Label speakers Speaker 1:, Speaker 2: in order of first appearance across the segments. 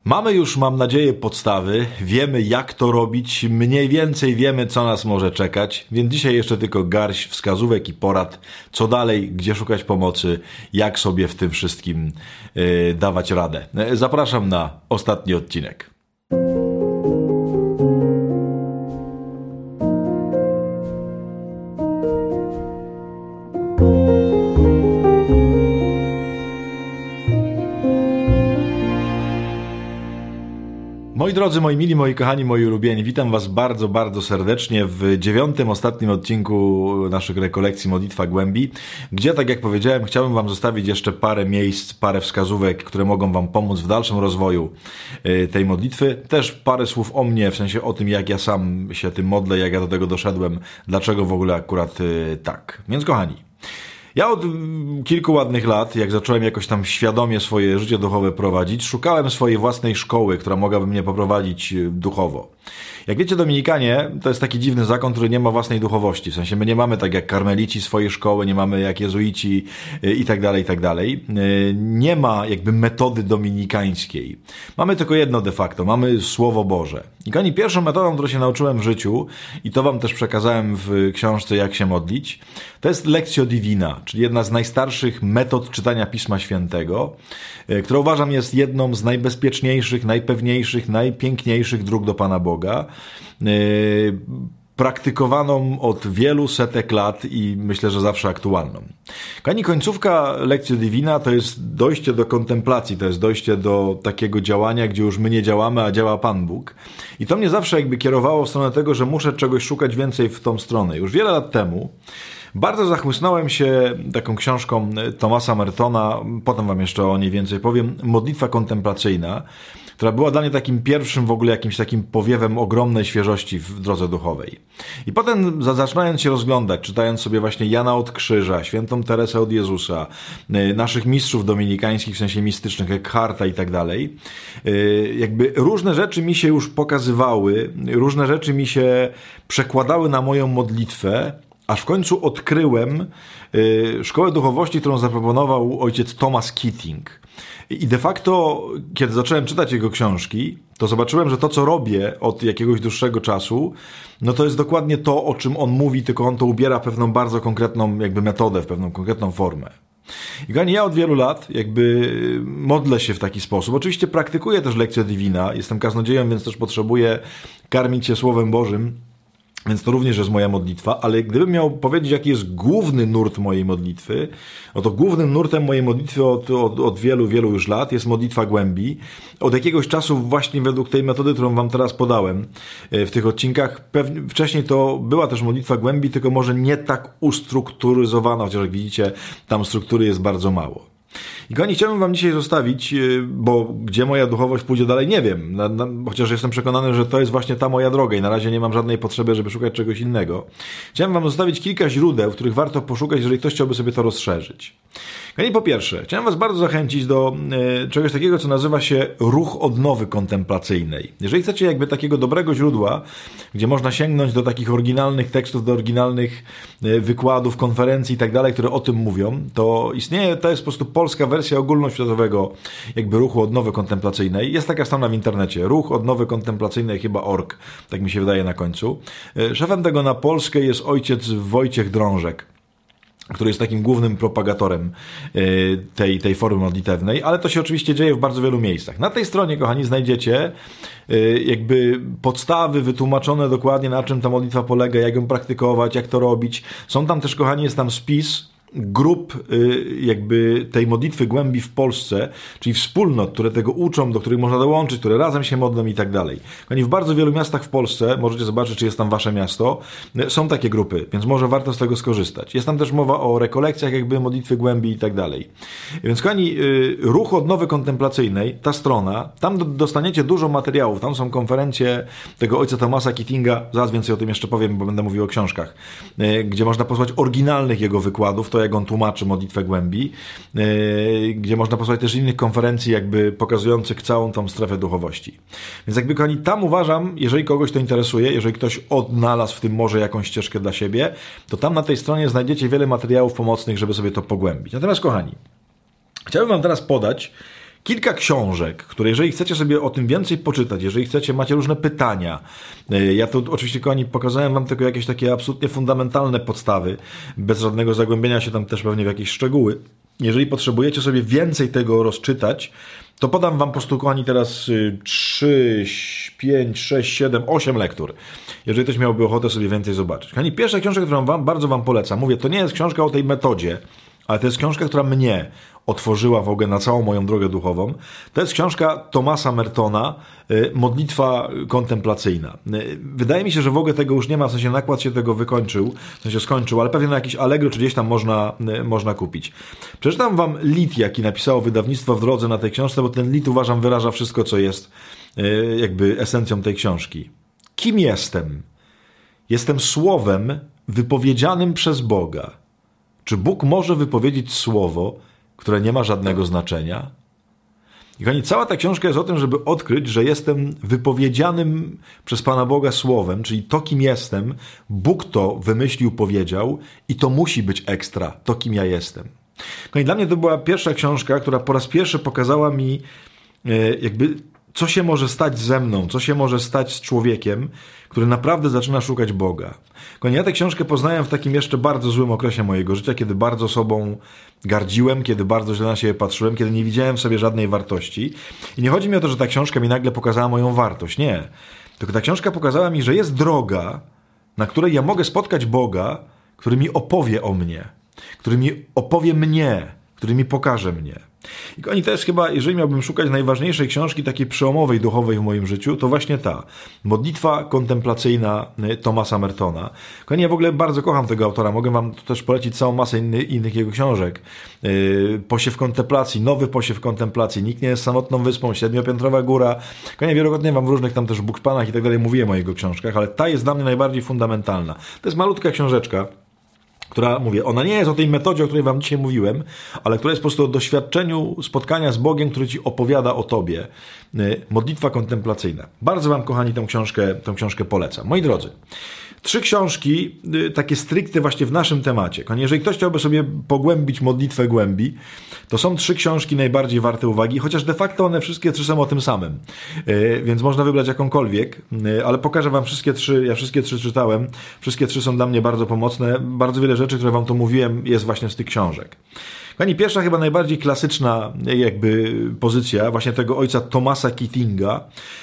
Speaker 1: Mamy już, mam nadzieję, podstawy, wiemy jak to robić, mniej więcej wiemy co nas może czekać, więc dzisiaj jeszcze tylko garść wskazówek i porad, co dalej, gdzie szukać pomocy, jak sobie w tym wszystkim dawać radę. Zapraszam na ostatni odcinek. Moi drodzy, moi mili, moi kochani, moi ulubieni, witam Was bardzo, bardzo serdecznie w 9. ostatnim odcinku naszych rekolekcji Modlitwa Głębi, gdzie, tak jak powiedziałem, chciałbym Wam zostawić jeszcze parę miejsc, parę wskazówek, które mogą Wam pomóc w dalszym rozwoju tej modlitwy. Też parę słów o mnie, w sensie o tym, jak ja sam się tym modlę, jak ja do tego doszedłem, dlaczego w ogóle akurat tak. Więc kochani, ja od kilku ładnych lat, jak zacząłem jakoś tam świadomie swoje życie duchowe prowadzić, szukałem swojej własnej szkoły, która mogłaby mnie poprowadzić duchowo. Jak wiecie, Dominikanie to jest taki dziwny zakon, który nie ma własnej duchowości. W sensie my nie mamy tak jak karmelici swojej szkoły, nie mamy jak jezuici i tak dalej, i tak dalej. Nie ma jakby metody dominikańskiej. Mamy tylko jedno de facto, mamy Słowo Boże. I kochani, pierwszą metodą, którą się nauczyłem w życiu, i to Wam też przekazałem w książce Jak się modlić, to jest Lectio Divina, czyli jedna z najstarszych metod czytania Pisma Świętego, która uważam jest jedną z najbezpieczniejszych, najpewniejszych, najpiękniejszych dróg do Pana Boga, praktykowaną od wielu setek lat i myślę, że zawsze aktualną. Kochani, końcówka Lectio Divina to jest dojście do kontemplacji, to jest dojście do takiego działania, gdzie już my nie działamy, a działa Pan Bóg. I to mnie zawsze jakby kierowało w stronę tego, że muszę czegoś szukać więcej w tą stronę. Już wiele lat temu bardzo zachłysnąłem się taką książką Thomasa Mertona, potem Wam jeszcze o niej więcej powiem, Modlitwa kontemplacyjna, która była dla mnie takim pierwszym w ogóle jakimś takim powiewem ogromnej świeżości w drodze duchowej. I potem zaczynając się rozglądać, czytając sobie właśnie Jana od Krzyża, świętą Teresę od Jezusa, naszych mistrzów dominikańskich, w sensie mistycznych, Eckharta i tak dalej, jakby różne rzeczy mi się już pokazywały, różne rzeczy mi się przekładały na moją modlitwę, aż w końcu odkryłem szkołę duchowości, którą zaproponował ojciec Thomas Keating. I de facto, kiedy zacząłem czytać jego książki, to zobaczyłem, że to, co robię od jakiegoś dłuższego czasu, no to jest dokładnie to, o czym on mówi, tylko on to ubiera w pewną bardzo konkretną jakby metodę, w pewną konkretną formę. I kochani, ja od wielu lat jakby modlę się w taki sposób. Oczywiście praktykuję też Lectio Divina, jestem kaznodzieją, więc też potrzebuję karmić się Słowem Bożym, więc to również jest moja modlitwa, ale gdybym miał powiedzieć, jaki jest główny nurt mojej modlitwy, no to głównym nurtem mojej modlitwy od wielu, wielu już lat jest Modlitwa Głębi. Od jakiegoś czasu właśnie według tej metody, którą Wam teraz podałem w tych odcinkach, wcześniej to była też Modlitwa Głębi, tylko może nie tak ustrukturyzowana, chociaż jak widzicie, tam struktury jest bardzo mało. I kochani, chciałbym Wam dzisiaj zostawić, bo gdzie moja duchowość pójdzie dalej, nie wiem. Chociaż jestem przekonany, że to jest właśnie ta moja droga i na razie nie mam żadnej potrzeby, żeby szukać czegoś innego. Chciałem Wam zostawić kilka źródeł, w których warto poszukać, jeżeli ktoś chciałby sobie to rozszerzyć. Kochani, po pierwsze, chciałem Was bardzo zachęcić do czegoś takiego, co nazywa się ruch odnowy kontemplacyjnej. Jeżeli chcecie jakby takiego dobrego źródła, gdzie można sięgnąć do takich oryginalnych tekstów, do oryginalnych wykładów, konferencji i tak dalej, które o tym mówią, to istnieje, to jest po prostu polska wersja ogólnoświatowego jakby ruchu odnowy kontemplacyjnej. Jest taka strona w internecie, ruch odnowy kontemplacyjnej chyba .org, tak mi się wydaje na końcu. Szefem tego na Polskę jest ojciec Wojciech Drążek, który jest takim głównym propagatorem tej formy modlitewnej, ale to się oczywiście dzieje w bardzo wielu miejscach. Na tej stronie, kochani, znajdziecie jakby podstawy wytłumaczone dokładnie, na czym ta modlitwa polega, jak ją praktykować, jak to robić. Są tam też, kochani, jest tam spis grup jakby tej modlitwy głębi w Polsce, czyli wspólnot, które tego uczą, do których można dołączyć, które razem się modlą i tak dalej. Kochani, w bardzo wielu miastach w Polsce, możecie zobaczyć, czy jest tam Wasze miasto, są takie grupy, więc może warto z tego skorzystać. Jest tam też mowa o rekolekcjach jakby modlitwy głębi i tak dalej. Więc kochani, ruch odnowy kontemplacyjnej, ta strona, tam dostaniecie dużo materiałów, tam są konferencje tego ojca Thomasa Keatinga, zaraz więcej o tym jeszcze powiem, bo będę mówił o książkach, gdzie można posłuchać oryginalnych jego wykładów, to jak on tłumaczy modlitwę głębi, gdzie można posłuchać też innych konferencji jakby pokazujących całą tą strefę duchowości. Więc jakby, kochani, tam uważam, jeżeli kogoś to interesuje, jeżeli ktoś odnalazł w tym może jakąś ścieżkę dla siebie, to tam na tej stronie znajdziecie wiele materiałów pomocnych, żeby sobie to pogłębić. Natomiast, kochani, chciałbym Wam teraz podać kilka książek, które jeżeli chcecie sobie o tym więcej poczytać, jeżeli chcecie, macie różne pytania, ja tu oczywiście, kochani, pokazałem wam tylko jakieś takie absolutnie fundamentalne podstawy, bez żadnego zagłębienia się tam też pewnie w jakieś szczegóły. Jeżeli potrzebujecie sobie więcej tego rozczytać, to podam wam po prostu, kochani, teraz 3, 5, 6, 7, 8 lektur. Jeżeli ktoś miałby ochotę sobie więcej zobaczyć. Kochani, pierwsza książka, którą bardzo wam polecam, mówię, to nie jest książka o tej metodzie, ale to jest książka, która mnie otworzyła w ogóle na całą moją drogę duchową. To jest książka Thomasa Mertona, Modlitwa kontemplacyjna. Wydaje mi się, że w ogóle tego już nie ma, w sensie nakład się tego wykończył, w sensie skończył, ale pewnie na jakiś Allegro czy gdzieś tam można kupić. Przeczytam wam lit, jaki napisało wydawnictwo w drodze na tej książce, bo ten lit, uważam, wyraża wszystko, co jest jakby esencją tej książki. Kim jestem? Jestem słowem wypowiedzianym przez Boga. Czy Bóg może wypowiedzieć słowo, które nie ma żadnego znaczenia? I kochani, cała ta książka jest o tym, żeby odkryć, że jestem wypowiedzianym przez Pana Boga słowem, czyli to, kim jestem, Bóg to wymyślił, powiedział i to musi być ekstra, to, kim ja jestem. Kochani, dla mnie to była pierwsza książka, która po raz pierwszy pokazała mi jakby, co się może stać ze mną, co się może stać z człowiekiem, który naprawdę zaczyna szukać Boga. Kochani, ja tę książkę poznałem w takim jeszcze bardzo złym okresie mojego życia, kiedy bardzo sobą gardziłem, kiedy bardzo źle na siebie patrzyłem, kiedy nie widziałem w sobie żadnej wartości. I nie chodzi mi o to, że ta książka mi nagle pokazała moją wartość. Nie. Tylko ta książka pokazała mi, że jest droga, na której ja mogę spotkać Boga, który mi opowie o mnie, który mi opowie mnie, który mi pokaże mnie. I kochani, to jest chyba, jeżeli miałbym szukać najważniejszej książki takiej przełomowej, duchowej w moim życiu, to właśnie ta. Modlitwa kontemplacyjna Thomasa Mertona. Kochani, ja w ogóle bardzo kocham tego autora. Mogę wam też polecić całą masę innych jego książek. Posiew kontemplacji, Nowy posiew kontemplacji, Nikt nie jest samotną wyspą, Siedmiopiętrowa góra. Kochani, wielokrotnie wam w różnych tam też Bóg-Panach i tak dalej mówiłem o jego książkach, ale ta jest dla mnie najbardziej fundamentalna. To jest malutka książeczka, która, mówię, ona nie jest o tej metodzie, o której wam dzisiaj mówiłem, ale która jest po prostu o doświadczeniu spotkania z Bogiem, który ci opowiada o tobie. Modlitwa kontemplacyjna. Bardzo wam, kochani, tę książkę polecam. Moi drodzy, 3 książki, takie stricte właśnie w naszym temacie. Jeżeli ktoś chciałby sobie pogłębić modlitwę głębi, to są 3 książki najbardziej warte uwagi, chociaż de facto one wszystkie 3 są o tym samym. Więc można wybrać jakąkolwiek, ale pokażę wam wszystkie 3. Ja wszystkie 3 czytałem. Wszystkie 3 są dla mnie bardzo pomocne. Bardzo wiele rzeczy, które wam tu mówiłem, jest właśnie z tych książek. Kochani, pierwsza, chyba najbardziej klasyczna jakby pozycja właśnie tego ojca Thomasa Keatinga,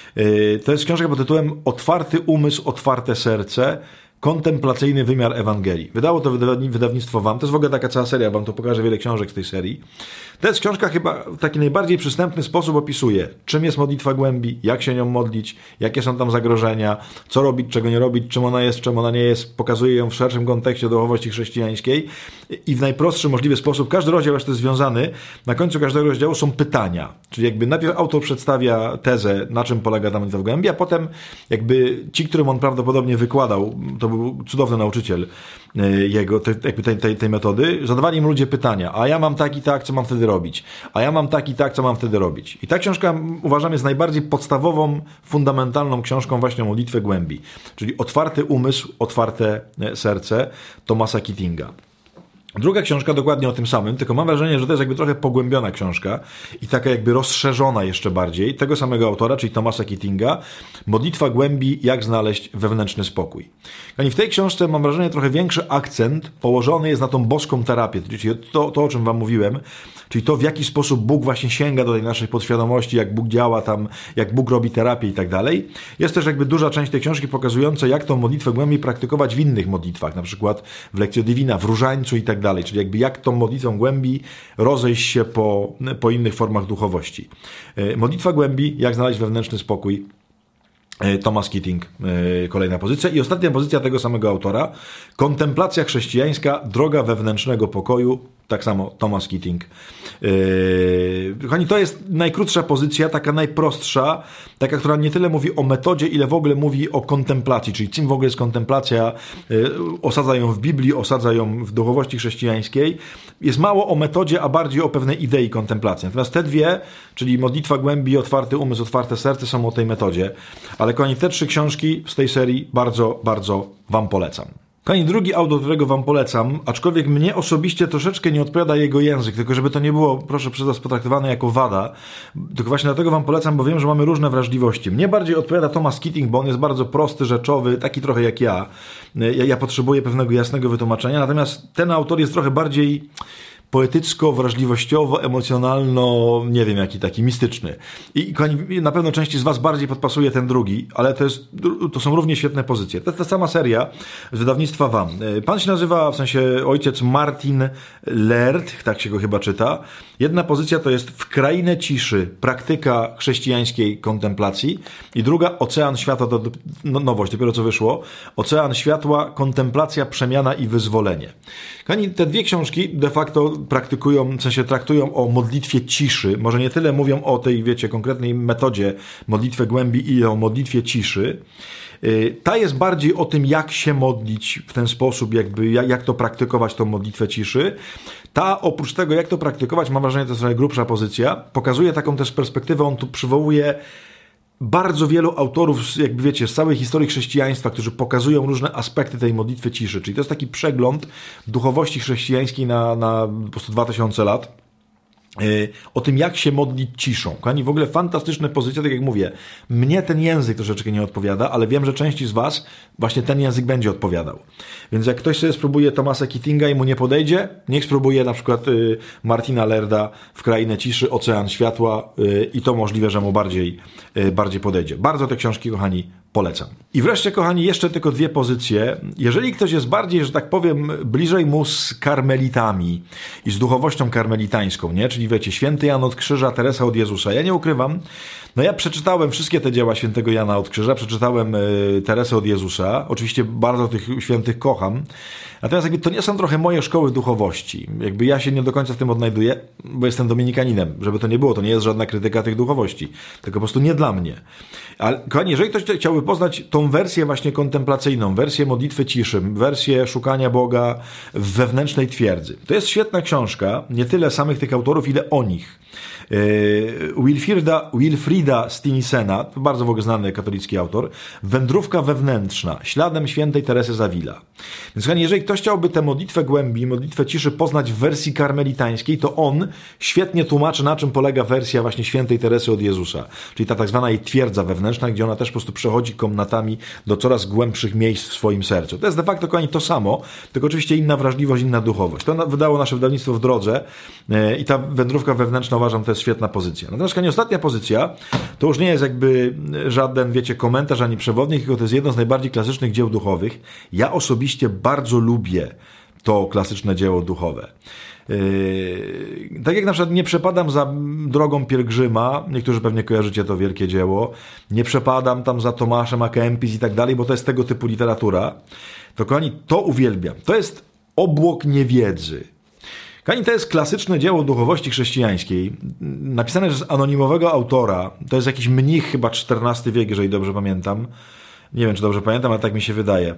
Speaker 1: to jest książka pod tytułem Otwarty umysł, otwarte serce, kontemplacyjny wymiar Ewangelii. Wydało to wydawnictwo WAM. To jest w ogóle taka cała seria, wam to pokażę wiele książek z tej serii. To jest książka chyba w taki najbardziej przystępny sposób opisuje, czym jest modlitwa głębi, jak się nią modlić, jakie są tam zagrożenia, co robić, czego nie robić, czym ona jest, czym ona nie jest. Pokazuje ją w szerszym kontekście duchowości chrześcijańskiej i w najprostszy możliwy sposób. Każdy rozdział jest związany. Na końcu każdego rozdziału są pytania. Czyli jakby najpierw autor przedstawia tezę, na czym polega ta modlitwa głębi, a potem jakby ci, którym on prawdopodobnie wykładał, to był cudowny nauczyciel jego, tej metody, zadawali im ludzie pytania, a ja mam tak i tak, co mam wtedy robić? A ja mam tak i tak, co mam wtedy robić? I ta książka, uważam, jest najbardziej podstawową, fundamentalną książką właśnie o modlitwę głębi. Czyli Otwarty umysł, otwarte serce Thomasa Keatinga. Druga książka dokładnie o tym samym, tylko mam wrażenie, że to jest jakby trochę pogłębiona książka i taka jakby rozszerzona jeszcze bardziej, tego samego autora, czyli Thomasa Keatinga, Modlitwa głębi, jak znaleźć wewnętrzny spokój. I w tej książce mam wrażenie, trochę większy akcent położony jest na tą boską terapię, czyli to o czym wam mówiłem, czyli to, w jaki sposób Bóg właśnie sięga do tej naszej podświadomości, jak Bóg działa tam, jak Bóg robi terapię i tak dalej. Jest też jakby duża część tej książki pokazująca, jak tą modlitwę głębi praktykować w innych modlitwach, na przykład w Lectio Divina, w Różańcu i tak dalej, czyli jakby jak tą modlitwą głębi rozejść się po innych formach duchowości. Modlitwa głębi, jak znaleźć wewnętrzny spokój. Thomas Keating, kolejna pozycja. I ostatnia pozycja tego samego autora, Kontemplacja chrześcijańska, droga wewnętrznego pokoju, tak samo Thomas Keating. Kochani, to jest najkrótsza pozycja, taka najprostsza, taka, która nie tyle mówi o metodzie, ile w ogóle mówi o kontemplacji, czyli czym w ogóle jest kontemplacja, osadza ją w Biblii, osadza ją w duchowości chrześcijańskiej. Jest mało o metodzie, a bardziej o pewnej idei kontemplacji. Natomiast te dwie, czyli Modlitwa głębi, Otwarty umysł, otwarte serce, są o tej metodzie. Ale kochani, te 3 książki z tej serii bardzo, bardzo wam polecam. Kochani, drugi autor, którego wam polecam, aczkolwiek mnie osobiście troszeczkę nie odpowiada jego język, tylko żeby to nie było, proszę przez was, potraktowane jako wada, tylko właśnie dlatego wam polecam, bo wiem, że mamy różne wrażliwości. Mnie bardziej odpowiada Thomas Keating, bo on jest bardzo prosty, rzeczowy, taki trochę jak ja. Ja potrzebuję pewnego jasnego wytłumaczenia, natomiast ten autor jest trochę bardziej poetycko, wrażliwościowo, emocjonalno, nie wiem jaki, taki mistyczny. I na pewno części z was bardziej podpasuje ten drugi, ale to są równie świetne pozycje. To jest ta sama seria z wydawnictwa WAM. Pan się nazywa, w sensie ojciec Martin Laird, tak się go chyba czyta. Jedna pozycja to jest W krainę ciszy, praktyka chrześcijańskiej kontemplacji i druga Ocean światła, to nowość, dopiero co wyszło. Ocean światła, kontemplacja, przemiana i wyzwolenie. Kochani, te dwie książki de facto praktykują, w sensie traktują o modlitwie ciszy. Może nie tyle mówią o tej, wiecie, konkretnej metodzie modlitwy głębi, ile o modlitwie ciszy. Ta jest bardziej o tym, jak się modlić w ten sposób, jakby jak to praktykować, tą modlitwę ciszy. Ta, oprócz tego, jak to praktykować, mam wrażenie, to jest trochę grubsza pozycja, pokazuje taką też perspektywę, on tu przywołuje bardzo wielu autorów, jakby wiecie, z całej historii chrześcijaństwa, którzy pokazują różne aspekty tej modlitwy ciszy. Czyli to jest taki przegląd duchowości chrześcijańskiej na po prostu 2000 lat. O tym, jak się modlić ciszą. Kochani, w ogóle fantastyczne pozycje, tak jak mówię. Mnie ten język troszeczkę nie odpowiada, ale wiem, że części z was właśnie ten język będzie odpowiadał. Więc jak ktoś sobie spróbuje Thomasa Keatinga i mu nie podejdzie, niech spróbuje na przykład Martina Lairda W krainę ciszy, Ocean światła i to możliwe, że mu bardziej podejdzie. Bardzo te książki, kochani, polecam. I wreszcie, kochani, jeszcze tylko dwie pozycje. Jeżeli ktoś jest bardziej, że tak powiem, bliżej mu z karmelitami i z duchowością karmelitańską, nie? Czyli wiecie, święty Jan od Krzyża, Teresa od Jezusa. Ja nie ukrywam, no ja przeczytałem wszystkie te dzieła świętego Jana od Krzyża, przeczytałem Teresę od Jezusa. Oczywiście bardzo tych świętych kocham. Natomiast jakby to nie są trochę moje szkoły duchowości. Jakby ja się nie do końca w tym odnajduję, bo jestem dominikaninem. Żeby to nie było, to nie jest żadna krytyka tych duchowości. Tylko po prostu nie dla mnie. Ale kochani, jeżeli ktoś chciałby poznać tą wersję właśnie kontemplacyjną, wersję modlitwy ciszy, wersję szukania Boga w wewnętrznej twierdzy, to jest świetna książka, nie tyle samych tych autorów, ile o nich. Wilfrida Stinisena, to bardzo w ogóle znany katolicki autor, Wędrówka wewnętrzna, śladem świętej Teresy z Avila. Więc kochani, jeżeli ktoś chciałby tę modlitwę głębi, modlitwę ciszy poznać w wersji karmelitańskiej, to on świetnie tłumaczy, na czym polega wersja właśnie świętej Teresy od Jezusa, czyli ta tak zwana jej twierdza wewnętrzna, gdzie ona też po prostu przechodzi komnatami do coraz głębszych miejsc w swoim sercu. To jest de facto, kochani, to samo, tylko oczywiście inna wrażliwość, inna duchowość. To wydało nasze wydawnictwo W drodze i ta wędrówka wewnętrzna, uważam, to jest świetna pozycja. Natomiast, kochani, ostatnia pozycja to już nie jest jakby żaden, wiecie, komentarz ani przewodnik, tylko to jest jedno z najbardziej klasycznych dzieł duchowych. Ja osobiście bardzo lubię to klasyczne dzieło duchowe. Tak jak na przykład nie przepadam za Drogą pielgrzyma, niektórzy pewnie kojarzycie to wielkie dzieło, nie przepadam tam za Tomaszem a Kempis i tak dalej, bo to jest tego typu literatura, to kochani, to uwielbiam. To jest obłok niewiedzy. Kochani, to jest klasyczne dzieło duchowości chrześcijańskiej, napisane przez anonimowego autora, to jest jakiś mnich, chyba XIV wiek, jeżeli dobrze pamiętam, nie wiem, czy dobrze pamiętam, ale tak mi się wydaje.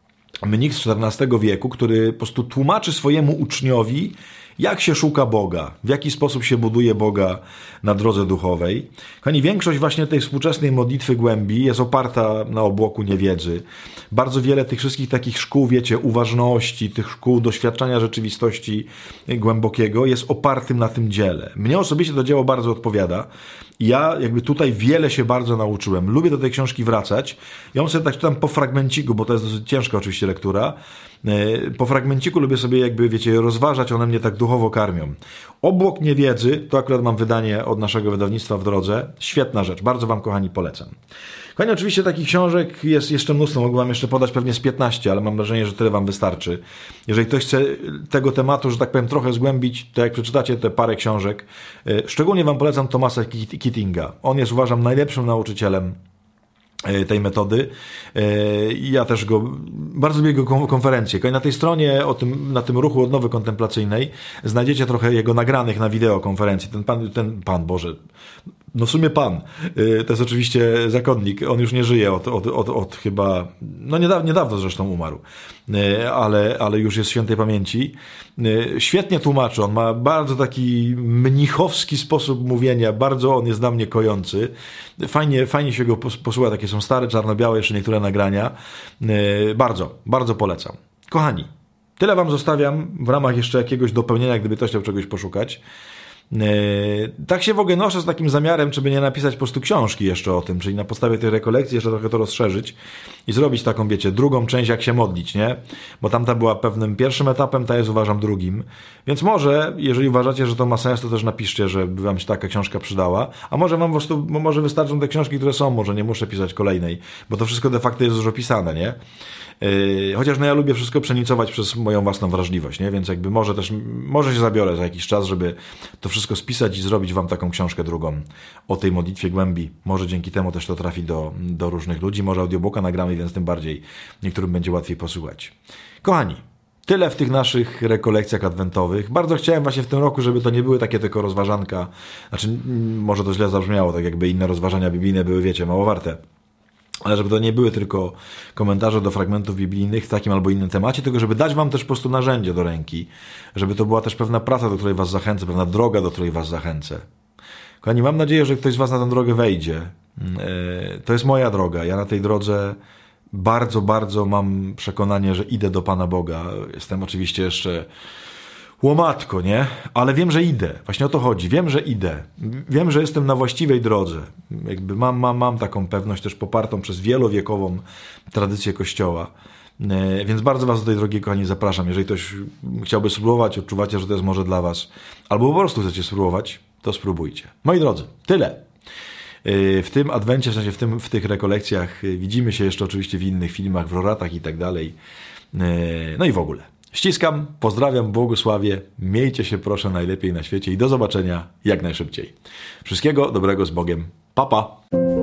Speaker 1: Mnich z XIV wieku, który po prostu tłumaczy swojemu uczniowi, jak się szuka Boga, w jaki sposób się buduje Boga na drodze duchowej. Kochani, większość właśnie tej współczesnej modlitwy głębi jest oparta na obłoku niewiedzy. Bardzo wiele tych wszystkich takich szkół, wiecie, uważności, tych szkół doświadczania rzeczywistości głębokiego jest opartym na tym dziele. Mnie osobiście to dzieło bardzo odpowiada. Ja jakby tutaj wiele się bardzo nauczyłem. Lubię do tej książki wracać. Ja ją sobie tak czytam po fragmenciku, bo to jest dosyć ciężka oczywiście lektura. Po fragmenciku lubię sobie jakby, wiecie, rozważać, one mnie tak duchowo karmią. Obłok niewiedzy, to akurat mam wydanie od naszego wydawnictwa W drodze. Świetna rzecz, bardzo wam, kochani, polecam. Kochani, oczywiście takich książek jest jeszcze mnóstwo, mogę wam jeszcze podać pewnie z 15, ale mam wrażenie, że tyle wam wystarczy. Jeżeli ktoś chce tego tematu, że tak powiem, trochę zgłębić, to jak przeczytacie te parę książek, szczególnie wam polecam Thomasa Keatinga. On jest, uważam, najlepszym nauczycielem tej metody. Ja też bardzo lubię jego konferencję. Na tej stronie, na tym ruchu odnowy kontemplacyjnej znajdziecie trochę jego nagranych na wideo konferencji. Ten pan, Boże, no w sumie pan, to jest oczywiście zakonnik, on już nie żyje od chyba, no niedawno zresztą umarł, ale już jest świętej pamięci. Świetnie tłumaczy, on ma bardzo taki mnichowski sposób mówienia, bardzo on jest dla mnie kojący. Fajnie się go posłucha, takie są stare, czarno-białe jeszcze niektóre nagrania. Bardzo, bardzo polecam. Kochani, tyle wam zostawiam w ramach jeszcze jakiegoś dopełnienia, gdyby ktoś chciał czegoś poszukać. Tak się w ogóle noszę z takim zamiarem, żeby nie napisać po prostu książki jeszcze o tym, czyli na podstawie tej rekolekcji jeszcze trochę to rozszerzyć i zrobić taką, wiecie, drugą część, jak się modlić, nie? Bo tamta była pewnym pierwszym etapem, ta jest, uważam, drugim. Więc może, jeżeli uważacie, że to ma sens, to też napiszcie, że by wam się taka książka przydała. A może wam po prostu, może wystarczą te książki, które są, może nie muszę pisać kolejnej, bo to wszystko de facto jest już opisane, nie? Chociaż no ja lubię wszystko przenicować przez moją własną wrażliwość, nie? Więc jakby może się zabiorę za jakiś czas, żeby to wszystko spisać i zrobić wam taką książkę drugą o tej modlitwie głębi. Może dzięki temu też to trafi do różnych ludzi, może audiobooka nagramy, więc tym bardziej niektórym będzie łatwiej posłuchać. Kochani, tyle w tych naszych rekolekcjach adwentowych. Bardzo chciałem właśnie w tym roku, żeby to nie były takie tylko rozważanka, znaczy może to źle zabrzmiało, tak jakby inne rozważania biblijne były, wiecie, mało warte. Ale żeby to nie były tylko komentarze do fragmentów biblijnych w takim albo innym temacie, tylko żeby dać wam też po prostu narzędzie do ręki, żeby to była też pewna praca, do której was zachęcę, pewna droga, do której was zachęcę. Kochani, mam nadzieję, że ktoś z was na tę drogę wejdzie. To jest moja droga. Ja na tej drodze bardzo, bardzo mam przekonanie, że idę do Pana Boga. Jestem oczywiście jeszcze łomatko, nie? Ale wiem, że idę. Właśnie o to chodzi. Wiem, że idę. Wiem, że jestem na właściwej drodze. Jakby mam taką pewność też popartą przez wielowiekową tradycję Kościoła. Więc bardzo was do tej drogi, kochani, zapraszam. Jeżeli ktoś chciałby spróbować, odczuwacie, że to jest może dla was, albo po prostu chcecie spróbować, to spróbujcie. Moi drodzy, tyle. W tym adwencie, w sensie w tych rekolekcjach widzimy się jeszcze oczywiście w innych filmach, w roratach i tak dalej. No i w ogóle. Ściskam, pozdrawiam, błogosławię, miejcie się proszę najlepiej na świecie i do zobaczenia jak najszybciej. Wszystkiego dobrego z Bogiem. Pa, pa!